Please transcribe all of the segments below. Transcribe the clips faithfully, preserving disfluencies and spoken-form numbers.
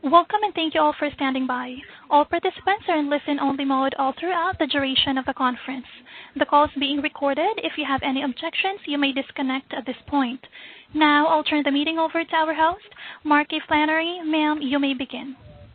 Welcome and thank you all for standing by. All participants are in listen-only mode all throughout the duration of the conference. The call is being recorded. If you have any objections, you may disconnect at this point. Now I'll turn the meeting over to our host, Marky Flannery. Ma'am, you may begin.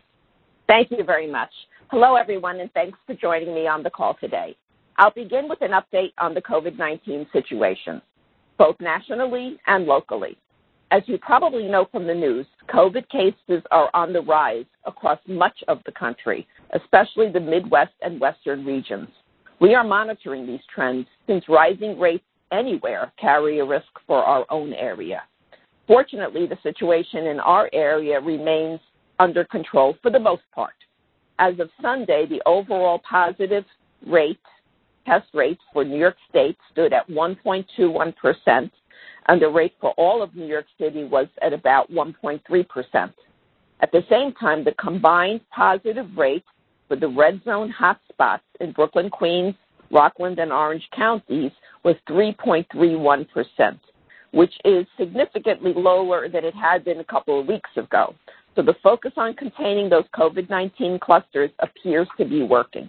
Thank you very much. Hello, everyone, and thanks for joining me on the call today. I'll begin with an update on the COVID nineteen situation, both nationally and locally. As you probably know from the news, COVID cases are on the rise across much of the country, especially the Midwest and Western regions. We are monitoring these trends since rising rates anywhere carry a risk for our own area. Fortunately, the situation in our area remains under control for the most part. As of Sunday, the overall positive rate, test rate for New York State stood at one point two one percent, and the rate for all of New York City was at about one point three percent. At the same time, the combined positive rate for the red zone hotspots in Brooklyn, Queens, Rockland, and Orange counties was three point three one percent, which is significantly lower than it had been a couple of weeks ago. So the focus on containing those COVID nineteen clusters appears to be working.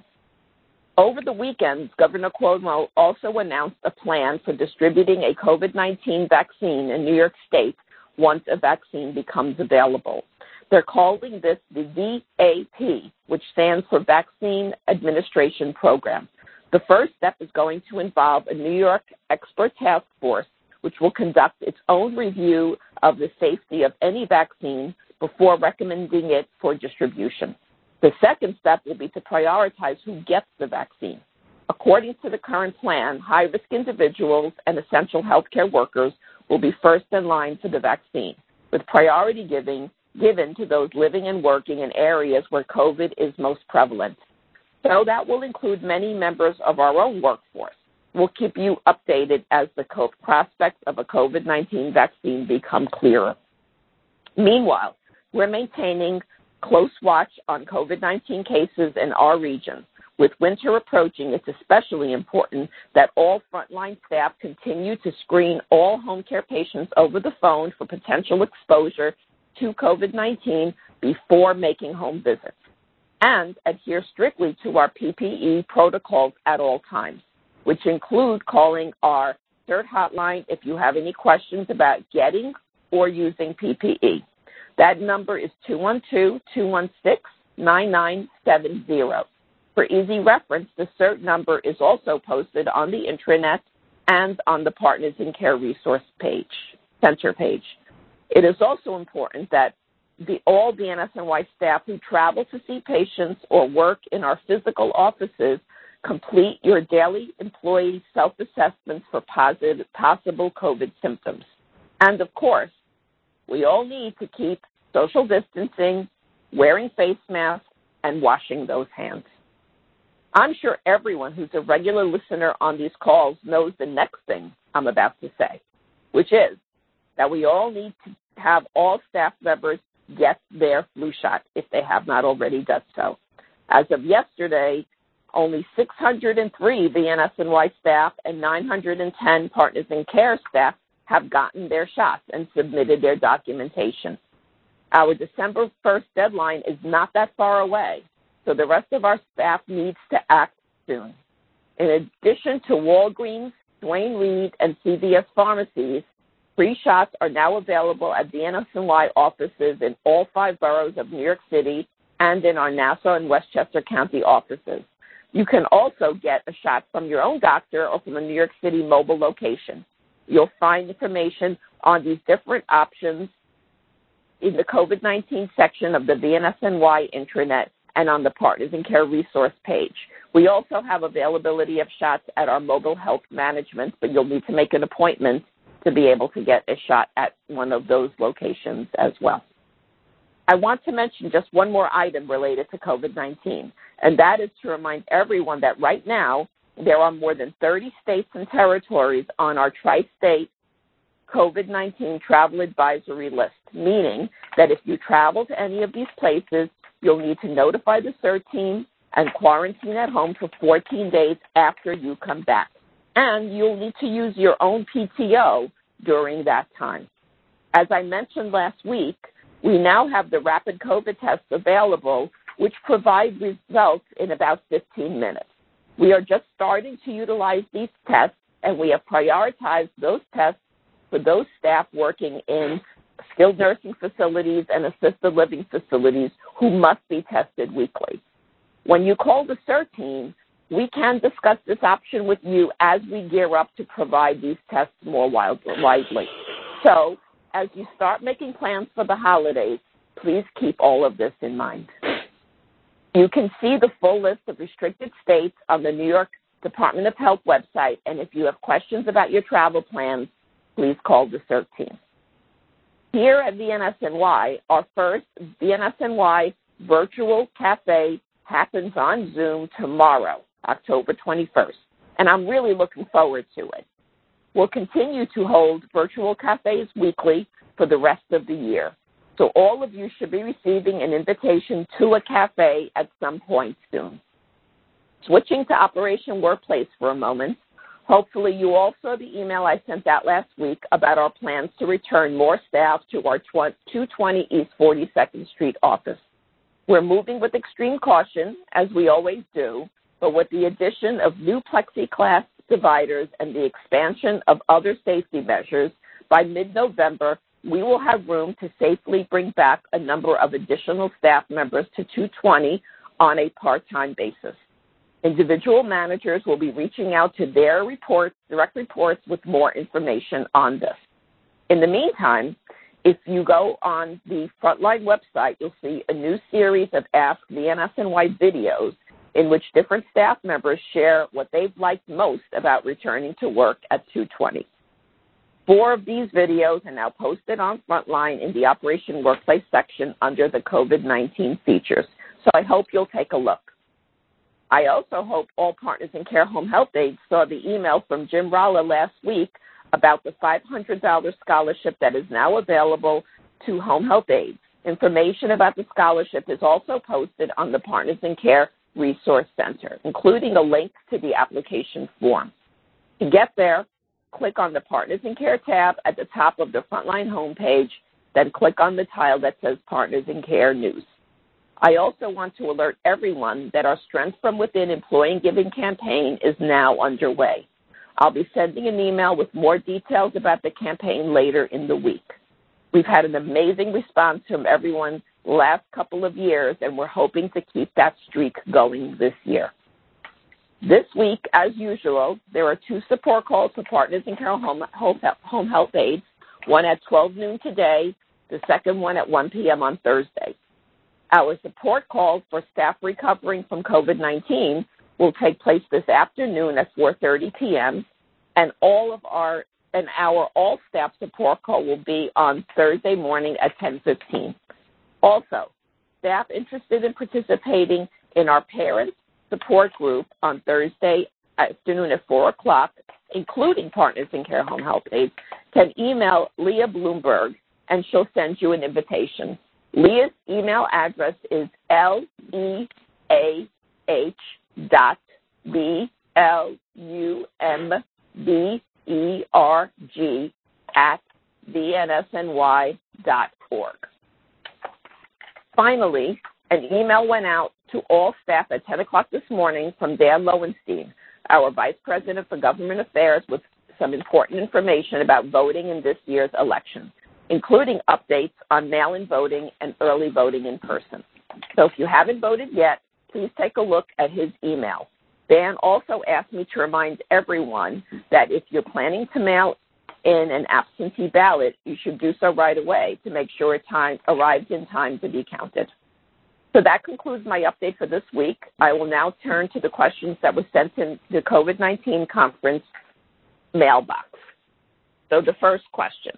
Over the weekend, Governor Cuomo also announced a plan for distributing a COVID nineteen vaccine in New York State once a vaccine becomes available. They're calling this the V A P, which stands for Vaccine Administration Program. The first step is going to involve a New York expert task force, which will conduct its own review of the safety of any vaccine before recommending it for distribution. The second step will be to prioritize who gets the vaccine. According to the current plan, high-risk individuals and essential healthcare workers will be first in line for the vaccine, with priority giving, given to those living and working in areas where COVID is most prevalent. So that will include many members of our own workforce. We'll keep you updated as the prospects of a COVID nineteen vaccine become clearer. Meanwhile, we're maintaining close watch on COVID nineteen cases in our region. With winter approaching, it's especially important that all frontline staff continue to screen all home care patients over the phone for potential exposure to COVID nineteen before making home visits, and adhere strictly to our P P E protocols at all times, which include calling our CERT hotline if you have any questions about getting or using P P E. That number is two one two, two one six, nine nine seven zero. For easy reference, the CERT number is also posted on the intranet and on the Partners in Care resource page, center page. It is also important that the, all B N S N Y staff who travel to see patients or work in our physical offices complete your daily employee self-assessments for positive, possible COVID symptoms. And of course, we all need to keep social distancing, wearing face masks, and washing those hands. I'm sure everyone who's a regular listener on these calls knows the next thing I'm about to say, which is that we all need to have all staff members get their flu shot if they have not already done so. As of yesterday, only six hundred three B N S N Y staff and nine hundred ten Partners in Care staff have gotten their shots and submitted their documentation. Our December first deadline is not that far away, so the rest of our staff needs to act soon. In addition to Walgreens, Duane Reade, and C V S pharmacies, free shots are now available at B N S N Y offices in all five boroughs of New York City and in our Nassau and Westchester County offices. You can also get a shot from your own doctor or from a New York City mobile location. You'll find information on these different options in the COVID nineteen section of the B N S N Y intranet and on the Partners in Care resource page. We also have availability of shots at our mobile health management, but you'll need to make an appointment to be able to get a shot at one of those locations as well. I want to mention just one more item related to COVID nineteen, and that is to remind everyone that right now there are more than thirty states and territories on our tri-state COVID nineteen travel advisory list, meaning that if you travel to any of these places, you'll need to notify the CERT team and quarantine at home for fourteen days after you come back. And you'll need to use your own P T O during that time. As I mentioned last week, We now have the rapid COVID tests available, which provide results in about fifteen minutes. We are just starting to utilize these tests, and we have prioritized those tests for those staff working in skilled nursing facilities and assisted living facilities who must be tested weekly. When you call the C E R team, we can discuss this option with you as we gear up to provide these tests more widely. So, as you start making plans for the holidays, please keep all of this in mind. You can see the full list of restricted states on the New York Department of Health website, and if you have questions about your travel plans, please call the C E R team. Here at V N S N Y, our first V N S N Y virtual cafe happens on Zoom tomorrow, October twenty-first, and I'm really looking forward to it. We'll continue to hold virtual cafes weekly for the rest of the year, so all of you should be receiving an invitation to a cafe at some point soon. Switching to Operation Workplace for a moment, hopefully you all saw the email I sent out last week about our plans to return more staff to our two twenty East forty-second Street office. We're moving with extreme caution, as we always do, but with the addition of new plexiglass dividers and the expansion of other safety measures, by mid-November, we will have room to safely bring back a number of additional staff members to two twenty on a part-time basis. Individual managers will be reaching out to their reports, direct reports, with more information on this. In the meantime, if you go on the Frontline website, you'll see a new series of Ask V N S N Y videos in which different staff members share what they've liked most about returning to work at two twenty. Four of these videos are now posted on Frontline in the Operation Workplace section under the COVID nineteen features, so I hope you'll take a look. I also hope all Partners in Care home health aides saw the email from Jim Ralla last week about the five hundred dollars scholarship that is now available to home health aides. Information about the scholarship is also posted on the Partners in Care Resource Center, including a link to the application form. To get there, click on the Partners in Care tab at the top of the Frontline homepage, then click on the tile that says Partners in Care News. I also want to alert everyone that our Strength from Within Employee Giving campaign is now underway. I'll be sending an email with more details about the campaign later in the week. We've had an amazing response from everyone the last couple of years, and we're hoping to keep that streak going this year. This week, as usual, there are two support calls for Partners in Care home, home health aides, one at twelve noon today, the second one at one p.m. on Thursday. Our support calls for staff recovering from COVID nineteen will take place this afternoon at four thirty p.m., and all of our and our all-staff support call will be on Thursday morning at ten fifteen. Also, staff interested in participating in our parents support group on Thursday afternoon at four o'clock, including Partners in Care home health aides, can email Leah Bloomberg, and she'll send you an invitation. Leah's email address is L E A H dot B L U M B E R G at V N S N Y dot org. Finally, an email went out to all staff at ten o'clock this morning from Dan Lowenstein, our Vice President for Government Affairs, with some important information about voting in this year's election, including updates on mail-in voting and early voting in person. So if you haven't voted yet, please take a look at his email. Dan also asked me to remind everyone that if you're planning to mail in an absentee ballot, you should do so right away to make sure it time, arrives in time to be counted. So that concludes my update for this week. I will now turn to the questions that were sent in the COVID nineteen conference mailbox. So the first question.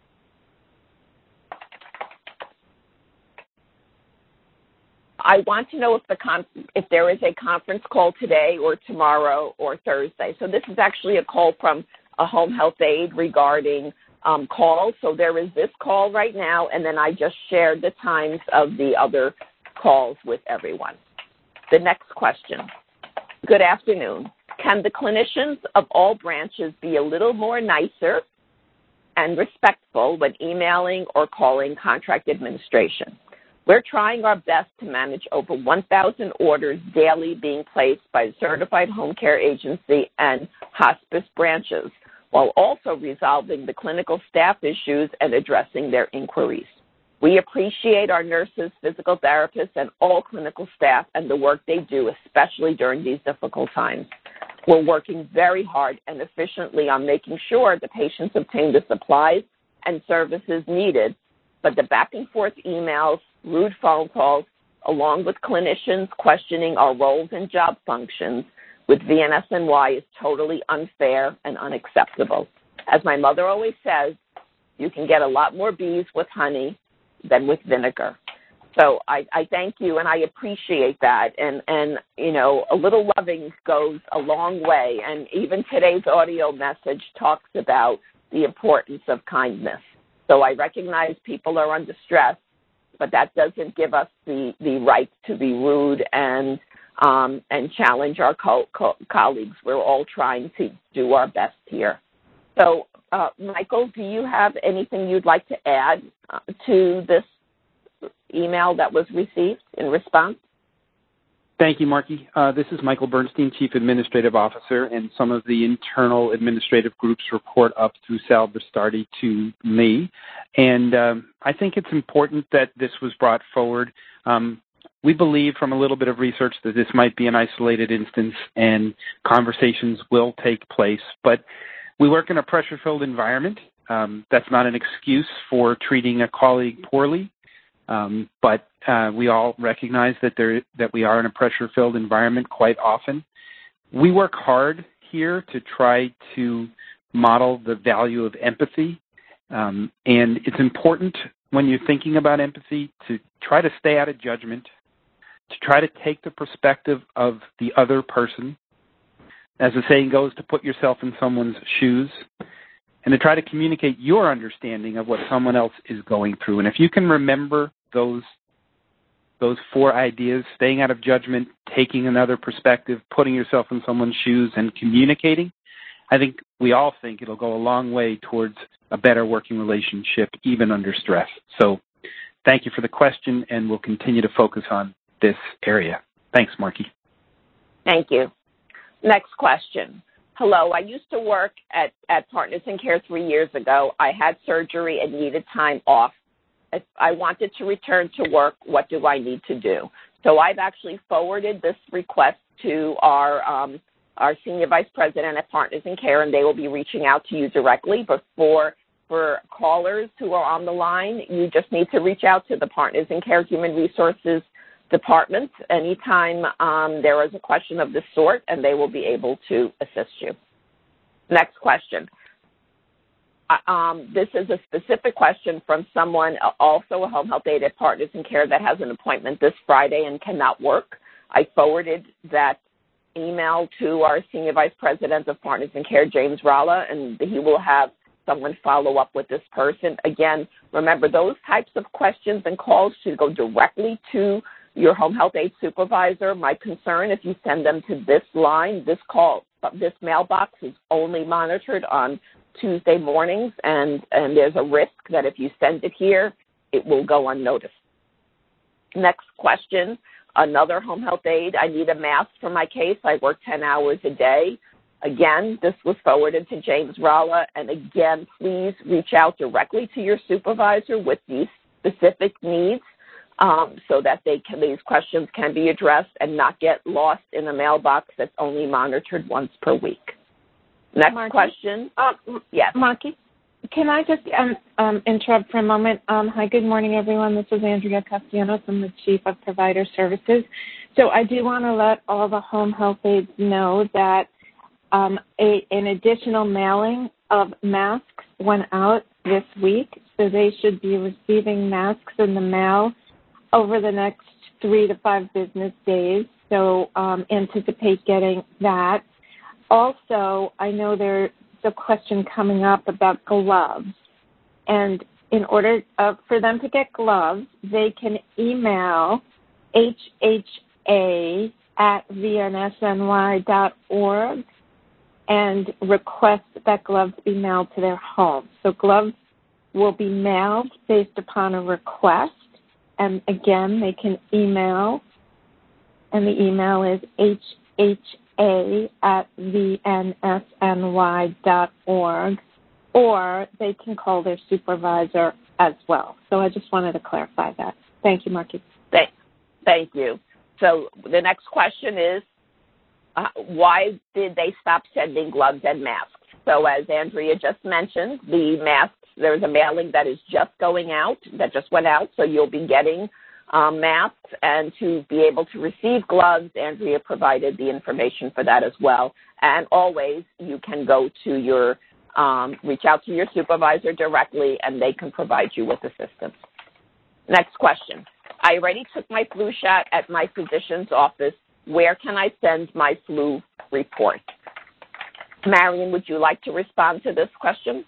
I want to know if the con- if there is a conference call today or tomorrow or Thursday. So this is actually a call from a home health aide regarding um, calls. So there is this call right now, and then I just shared the times of the other calls with everyone. The next question. Good afternoon. Can the clinicians of all branches be a little more nicer and respectful when emailing or calling contract administration. We're trying our best to manage over one thousand orders daily being placed by certified home care agency and hospice branches, while also resolving the clinical staff issues and addressing their inquiries. We appreciate our nurses, physical therapists, and all clinical staff and the work they do, especially during these difficult times. We're working very hard and efficiently on making sure the patients obtain the supplies and services needed, but the back and forth emails, rude phone calls, along with clinicians questioning our roles and job functions with V N S N Y is totally unfair and unacceptable. As my mother always says, you can get a lot more bees with honey than with vinegar. So I, I thank you, and I appreciate that. And, and, you know, a little loving goes a long way. And even today's audio message talks about the importance of kindness. So I recognize people are under stress, but that doesn't give us the, the right to be rude and um, and challenge our co- co- colleagues. We're all trying to do our best here. So, uh, Michael, do you have anything you'd like to add uh, to this email that was received in response? Thank you, Marky. Uh, this is Michael Bernstein, Chief Administrative Officer, and some of the internal administrative groups report up through Sal Bastardi to me. And um, I think it's important that this was brought forward. Um, we believe from a little bit of research that this might be an isolated instance and conversations will take place. But we work in a pressure-filled environment. Um, that's not an excuse for treating a colleague poorly. Um, but uh, we all recognize that there that we are in a pressure-filled environment quite often. We work hard here to try to model the value of empathy, um, and it's important when you're thinking about empathy to try to stay out of judgment, to try to take the perspective of the other person, as the saying goes, to put yourself in someone's shoes, and to try to communicate your understanding of what someone else is going through. And if you can remember those those four ideas, staying out of judgment, taking another perspective, putting yourself in someone's shoes, and communicating, I think we all think it'll go a long way towards a better working relationship, even under stress. So thank you for the question, and we'll continue to focus on this area. Thanks, Marky. Thank you. Next question. Hello, I used to work at, at Partners in Care three years ago. I had surgery and needed time off. If I wanted to return to work, what do I need to do? So I've actually forwarded this request to our um, our Senior Vice President at Partners in Care, and they will be reaching out to you directly. But for, for callers who are on the line, you just need to reach out to the Partners in Care Human Resources Department anytime um, there is a question of this sort, and they will be able to assist you. Next question. Uh, um, this is a specific question from someone, uh, also a home health aide at Partners in Care, that has an appointment this Friday and cannot work. I forwarded that email to our Senior Vice President of Partners in Care, James Ralla, and he will have someone follow up with this person. Again, remember, those types of questions and calls should go directly to your home health aide supervisor. My concern, if you send them to this line, this call, this mailbox is only monitored on Tuesday mornings, and, and there's a risk that if you send it here, it will go unnoticed. Next question, another home health aide. I need a mask for my case. I work ten hours a day. Again, this was forwarded to James Ralla, and again, please reach out directly to your supervisor with these specific needs um, so that they can, these questions can be addressed and not get lost in a mailbox that's only monitored once per week. Next Marky? question. Um, yes. Marky, can I just um, um, interrupt for a moment? Um, hi, good morning, everyone. This is Andrea Castellanos. I'm the Chief of Provider Services. So I do want to let all the home health aides know that um, a, an additional mailing of masks went out this week, so they should be receiving masks in the mail over the next three to five business days. So um, anticipate getting that. Also, I know there's a question coming up about gloves. And in order uh, for them to get gloves, they can email H H A at V N S N Y dot org. and request that gloves be mailed to their home. So gloves will be mailed based upon a request. And again, they can email, and the email is h h a at v n s n y dot org, or they can call their supervisor as well. So I just wanted to clarify that. Thank you, Marky. Thank, thank you. So the next question is, uh, why did they stop sending gloves and masks? So as Andrea just mentioned, the masks, there's a mailing that is just going out, that just went out, so you'll be getting um, masks. And to be able to receive gloves, Andrea provided the information for that as well. And always you can go to your, um, reach out to your supervisor directly, and they can provide you with assistance. Next question. I already took my flu shot at my physician's office. Where can I send my flu report? Marion, would you like to respond to this question?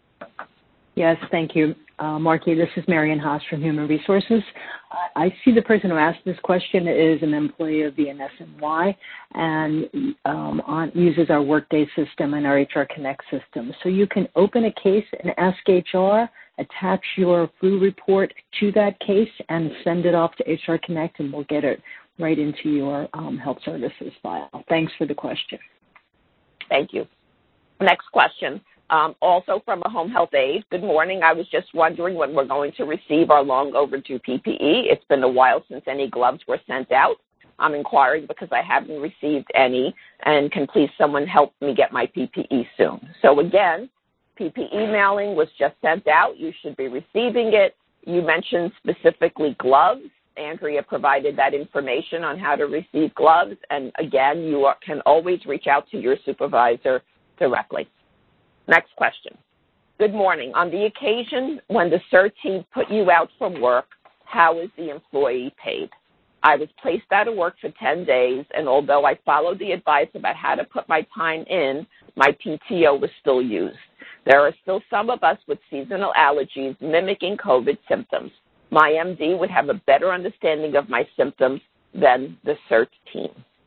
Yes, thank you, uh, Marky. This is Marion Haas from Human Resources. Uh, I see the person who asked this question is an employee of V N S N Y and um, on, uses our Workday system and our H R Connect system. So you can open a case and ask H R, attach your flu report to that case, and send it off to H R Connect, and we'll get it right into your um, health services file. Thanks for the question. Thank you. Next question. Um, also from a home health aide. Good morning. I was just wondering when we're going to receive our long overdue P P E. It's been a while since any gloves were sent out. I'm inquiring because I haven't received any, and can please someone help me get my P P E soon? So again, P P E mailing was just sent out. You should be receiving it. You mentioned specifically gloves. Andrea provided that information on how to receive gloves. And again, you are, can always reach out to your supervisor directly. Next question. Good morning. On the occasion when the C E R T team put you out from work, how is the employee paid? I was placed out of work for ten days, and although I followed the advice about how to put my time in, my P T O was still used. There are still some of us with seasonal allergies mimicking COVID symptoms. My M D would have a better understanding of my symptoms than the C E R T team.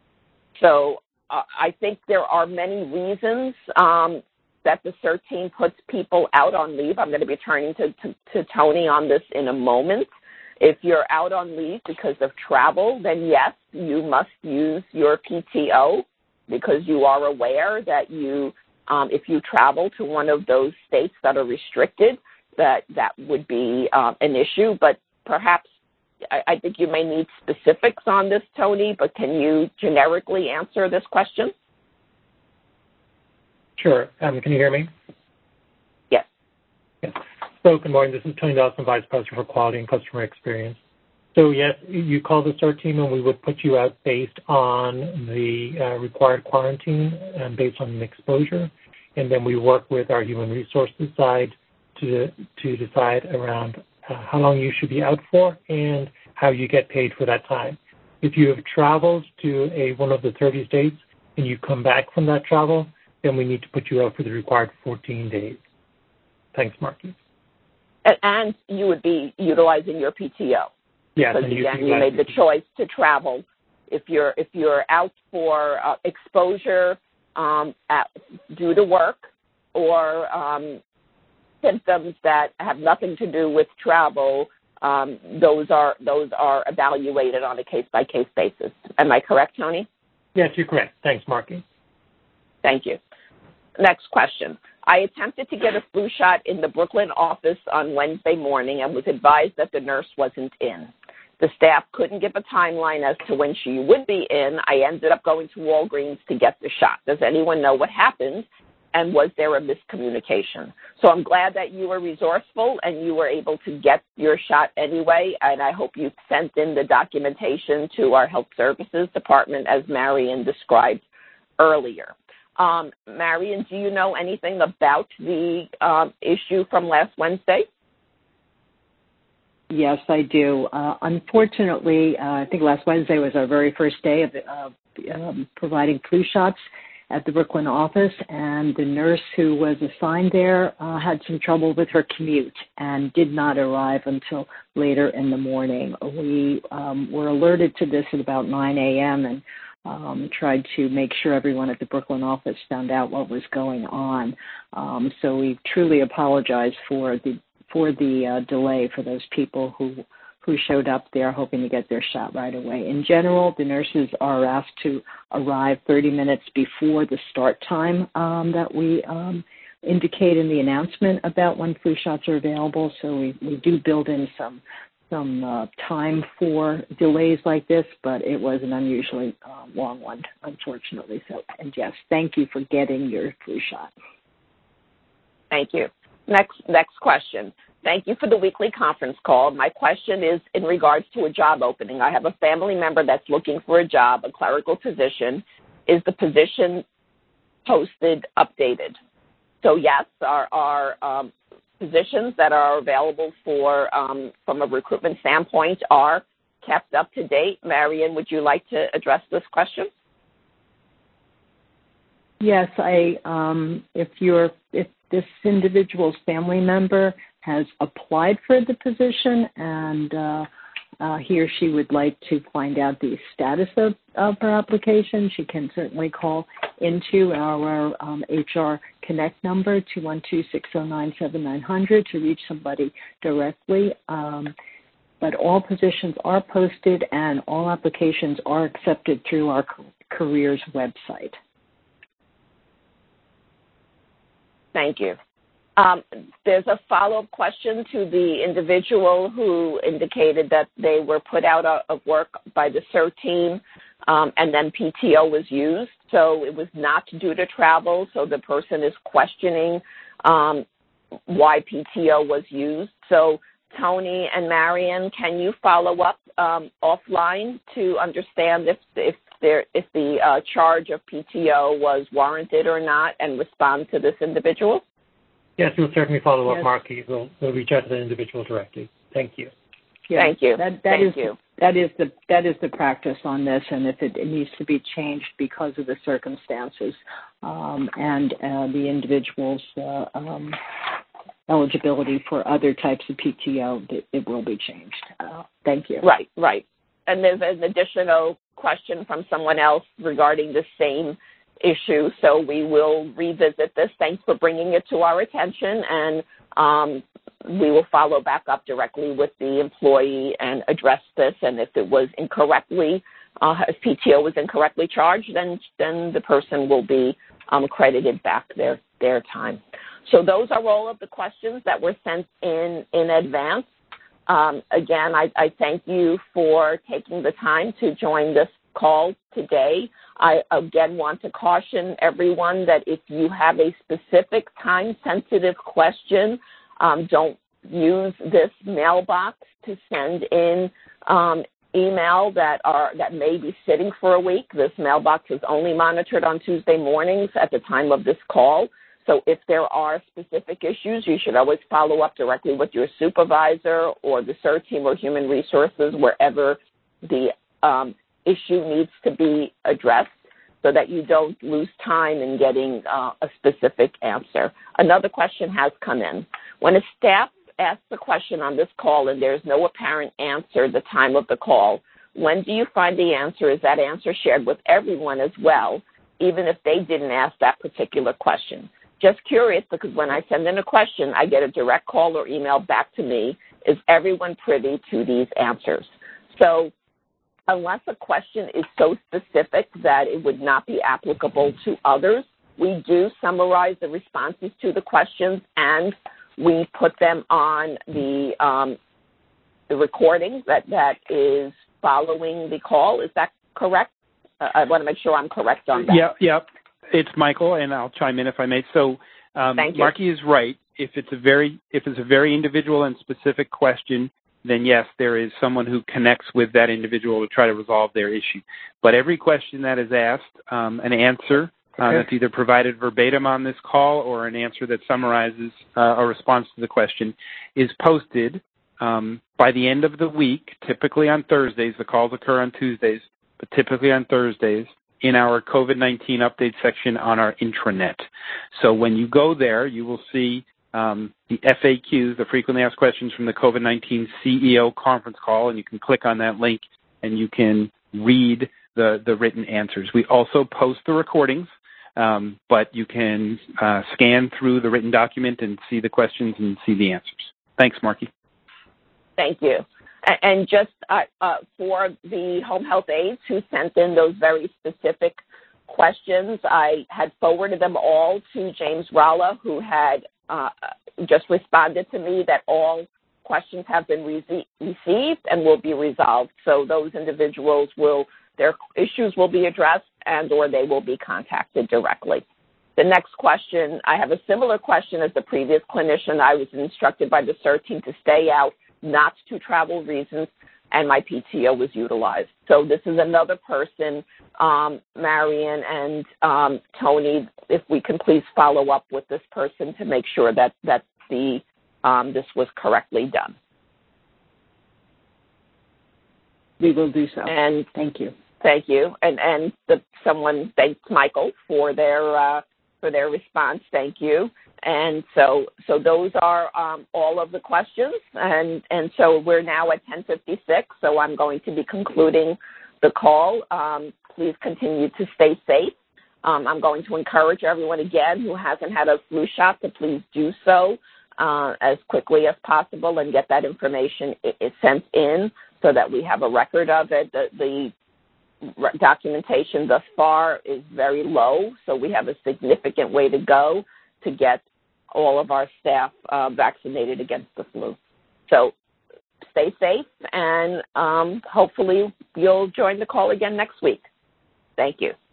So uh, I think there are many reasons um, that the C E R T team puts people out on leave. I'm going to be turning to, to, to Tony on this in a moment. If you're out on leave because of travel, then yes, you must use your P T O because you are aware that you, um, if you travel to one of those states that are restricted, that that would be uh, an issue. But perhaps I, I think you may need specifics on this, Tony, but can you generically answer this question? Sure. Um, can you hear me? Yes. Yes. So good morning. This is Tony Dawson, Vice President for Quality and Customer Experience. So yes, you call the C E R T team and we would put you out based on the uh, required quarantine and based on an exposure. And then we work with our human resources side to, to decide around uh, how long you should be out for and how you get paid for that time. If you have traveled to a, one of the thirty states and you come back from that travel, then we need to put you out for the required fourteen days. Thanks, Marky. And you would be utilizing your P T O. Yes, because again, you made the choice to travel. If you're if you're out for uh, exposure um, at, due to work or um, symptoms that have nothing to do with travel, um, those are those are evaluated on a case by case basis. Am I correct, Tony? Yes, you're correct. Thanks, Marky. Thank you. Next question. I attempted to get a flu shot in the Brooklyn office on Wednesday morning and was advised that the nurse wasn't in. The staff couldn't give a timeline as to when she would be in. I ended up going to Walgreens to get the shot. Does anyone know what happened? And was there a miscommunication? So I'm glad that you were resourceful and you were able to get your shot anyway, and I hope you sent in the documentation to our health services department as Marion described earlier. Um, Marion, do you know anything about the um, issue from last Wednesday? Yes, I do. Uh, unfortunately, uh, I think last Wednesday was our very first day of uh, um, providing flu shots at the Brooklyn office, and the nurse who was assigned there uh, had some trouble with her commute and did not arrive until later in the morning. We um, were alerted to this at about nine a.m., and um, tried to make sure everyone at the Brooklyn office found out what was going on. Um, so we truly apologize for the for the uh, delay for those people who who showed up there hoping to get their shot right away. In general, the nurses are asked to arrive thirty minutes before the start time um, that we um, indicate in the announcement about when flu shots are available. So we, we do build in some some uh, time for delays like this, but it was an unusually uh, long one, unfortunately. So, and yes, thank you for getting your flu shot. Thank you. Next, next question. Thank you for the weekly conference call. My question is in regards to a job opening. I have a family member that's looking for a job, a clerical position. Is the position posted, updated? So yes, our, our um, positions that are available for um, from a recruitment standpoint are kept up to date. Marion, would you like to address this question? Yes, I. Um, if you're if this individual's family member has applied for the position and uh, uh, he or she would like to find out the status of, of her application, she can certainly call into our um, H R Connect number, two one two, six oh nine, seven nine hundred, to reach somebody directly. Um, but all positions are posted and all applications are accepted through our careers website. Thank you. Um, there's a follow-up question to the individual who indicated that they were put out of work by the C E R team um, and then P T O was used. So it was not due to travel. So the person is questioning um, why P T O was used. So Tony and Marion, can you follow up um, offline to understand if, if, there, if the uh, charge of P T O was warranted or not and respond to this individual? Yes, we'll certainly follow up, Yes. Marky. We'll, we'll reach out to the individual directly. Thank you. Yes, Thank you. That, that Thank is, you. That is the that is the practice on this, and if it, it needs to be changed because of the circumstances um, and uh, the individual's uh, um, eligibility for other types of P T O, it, it will be changed. Uh, thank you. Right, right. And there's an additional question from someone else regarding the same issue, so we will revisit this. Thanks for bringing it to our attention, and um, we will follow back up directly with the employee and address this, and if it was incorrectly, uh, if P T O was incorrectly charged, then then the person will be um, credited back their, their time. So those are all of the questions that were sent in in advance. Um, again, I, I thank you for taking the time to join this call today. I again want to caution everyone that if you have a specific time-sensitive question, um, don't use this mailbox to send in um, email that are that may be sitting for a week. This mailbox is only monitored on Tuesday mornings at the time of this call. So if there are specific issues, you should always follow up directly with your supervisor or the C E R team or human resources wherever the um, issue needs to be addressed, so that you don't lose time in getting uh, a specific answer. Another question has come in. When a staff asks a question on this call and there's no apparent answer at the time of the call, when do you find the answer? Is that answer shared with everyone as well, even if they didn't ask that particular question? Just curious, because when I send in a question, I get a direct call or email back to me. Is everyone privy to these answers? So unless a question is so specific that it would not be applicable to others, we do summarize the responses to the questions and we put them on the um, the recording that, that is following the call. Is that correct? Uh, I want to make sure I'm correct on that. Yeah, yeah. It's Michael, and I'll chime in if I may. So, um, Marky is right. If it's a very if it's a very individual and specific question, then yes, there is someone who connects with that individual to try to resolve their issue. But every question that is asked, um, an answer uh, that's either provided verbatim on this call or an answer that summarizes uh, a response to the question, is posted um, by the end of the week, typically on Thursdays. The calls occur on Tuesdays, but typically on Thursdays, in our COVID nineteen update section on our intranet. So when you go there, you will see um, the F A Qs, the frequently asked questions from the COVID nineteen C E O conference call, and you can click on that link and you can read the, the written answers. We also post the recordings, um, but you can uh, scan through the written document and see the questions and see the answers. Thanks, Marky. Thank you. And just uh, uh, for the home health aides who sent in those very specific questions, I had forwarded them all to James Ralla, who had uh, just responded to me that all questions have been re- received and will be resolved. So those individuals will, their issues will be addressed and or they will be contacted directly. The next question, I have a similar question as the previous clinician. I was instructed by the CERT team to stay out, not to travel reasons, and my P T O was utilized. So this is another person, um, Marion and um, Tony, if we can please follow up with this person to make sure that, that the um, this was correctly done. We will do so. And thank you. Thank you. And and the, someone thanked Michael for their uh, for their response. Thank you. And so so those are um, all of the questions. And and so we're now at ten fifty-six. So I'm going to be concluding the call. Um, please continue to stay safe. Um, I'm going to encourage everyone again who hasn't had a flu shot to please do so uh, as quickly as possible and get that information it, it sent in so that we have a record of it. The, the documentation thus far is very low, so we have a significant way to go to get all of our staff uh, vaccinated against the flu. So stay safe, and um, hopefully you'll join the call again next week. Thank you.